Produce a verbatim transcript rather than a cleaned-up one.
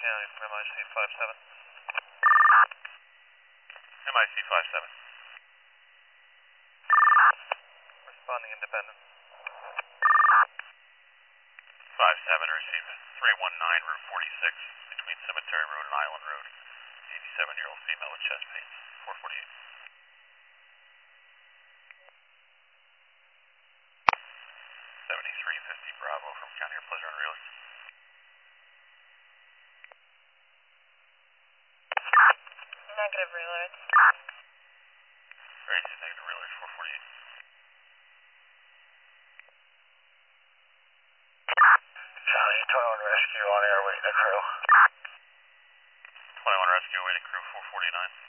County from M I C five seven. M I C five seven. Responding independent. five seven, receive three one nine Route forty-six between Cemetery Road and Island Road. eighty-seven-year-old female with chest pains. four forty-eight. seventy-three fifty Bravo from County or Pleasure Unrealistic. Negative reloads. Great, negative reloads, four forty-eight. Charlie, twenty-one Rescue on air waiting a crew. twenty-one Rescue waiting crew, four forty-nine.